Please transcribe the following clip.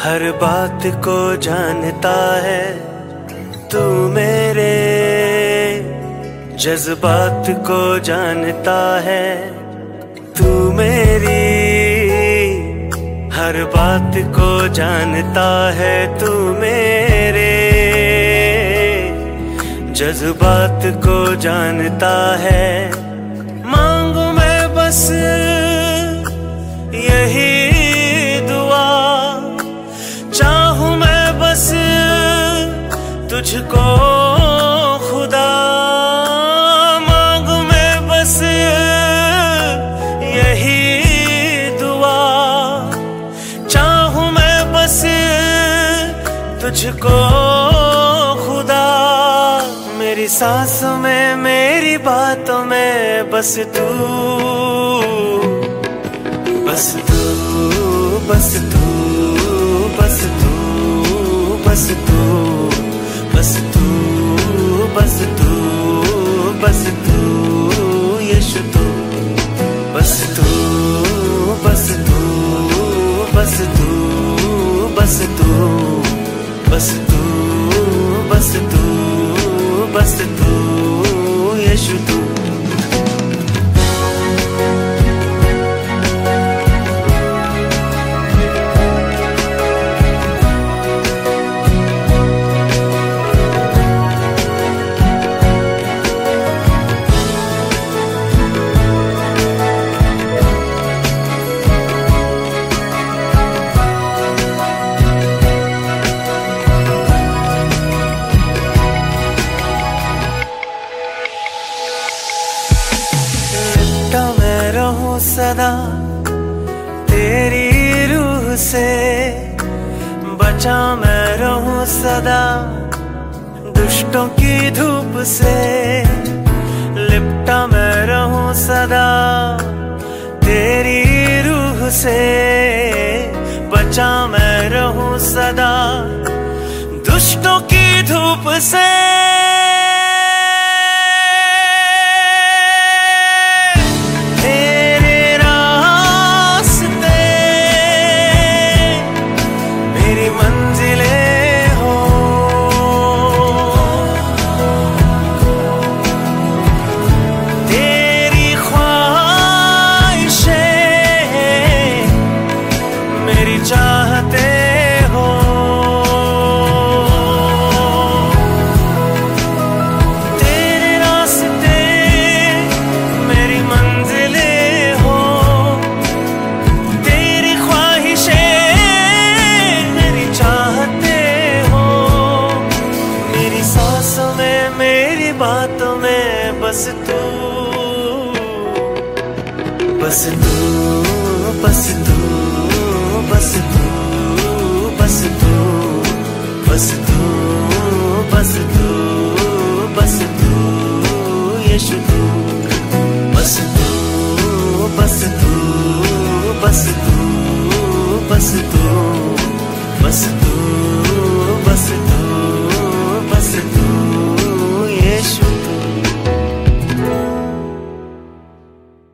हर बात को जानता है तू, मेरे जज्बात को जानता है तू, मेरी हर बात को जानता है तू, मेरे जज्बात को जानता है। मांगू मैं बस यही दुआ, चाहूं मैं बस तुझको खुदा। मांगू मैं बस यही दुआ, चाहूं मैं बस तुझको खुदा। मेरी सांसों में मेरी बातों में बस तू, बस तू, बस तू, बस तू, बस तू, बस तू, बस तू, बस तू, यीशु तू, बस तू, बस तू, बस तू, बस तू, बस तू, बस तू, बस तू, यीशु तू। मैं रहूं सदा तेरी रूह से, बचा मैं रहूं सदा दुष्टों की धूप से। लिपटा मैं रहूं सदा तेरी रूह से, बचा मैं रहूं सदा दुष्टों की धूप से। चाहते हो तेरे रास्ते मेरी मंजिलें हो, तेरी ख्वाहिशें मेरी चाहते हो। मेरी सांसों में मेरी बातों में बस तू, बस तू,